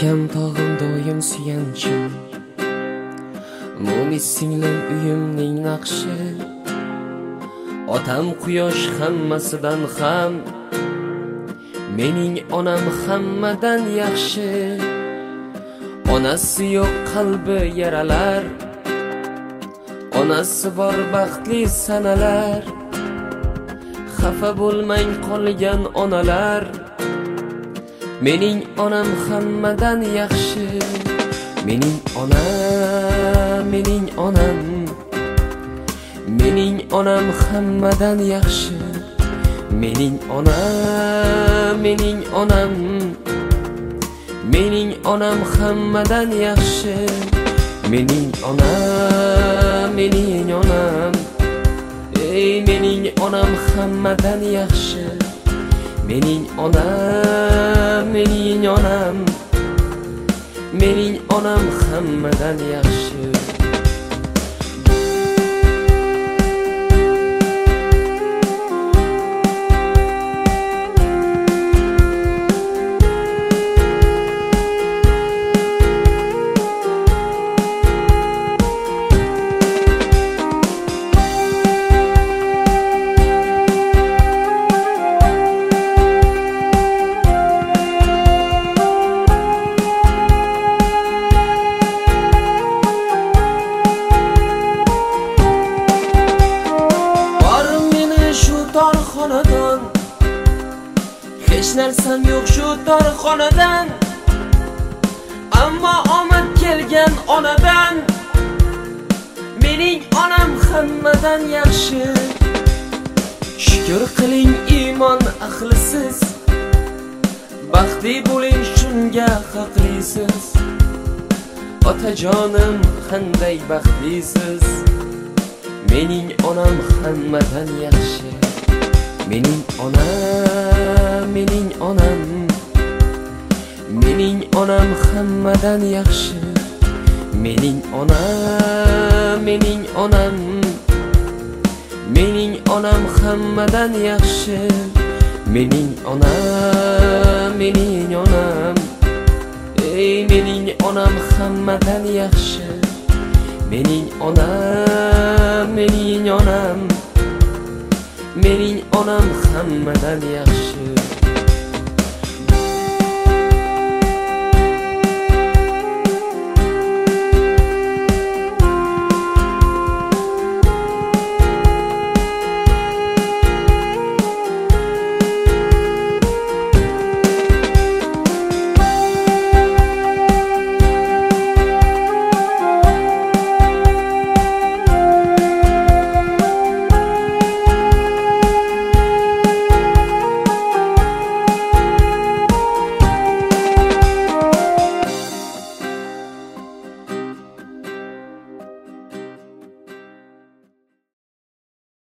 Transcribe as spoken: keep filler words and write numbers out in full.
akam tog'im doim suyanchim, mo'mi singlim uyimning naqshi. Otam quyosh hammasidan ham, mening onam hammadan yaxshi. Onasi yo'q qalbi yaralar, onasi bor baxtli sanalar. Xafa bo'lmang qolgan onalar, mening onam hammadan yaxshi. Mening onam, mening onam, mening onam hammadan yaxshi. Mening onam, mening onam, mening onam hammadan yaxshi. Mening onam, mening onam, ey mening onam hammadan yaxshi. Mening onam, mening onam, mening onam hammadan yaxshi. Xonadan hech narsam yo'q shu torxonadan, ammo omad kelgan onadan. Mening onam hammadan yaxshi. Shukr qiling iymon ahlisiz, baxtli bo'ling shunga haqlisiz. Otajonim qanday baxtlisiz, mening onam hammadan yaxshi. Mening onam, mening onam, mening onam hammadan yaxshi. Mening onam, mening onam, mening onam hammadan yaxshi. Mening onam, mening onam, ey mening onam hammadan yaxshi. Mening onam, mening onam, mening onam hammadan yaxshi.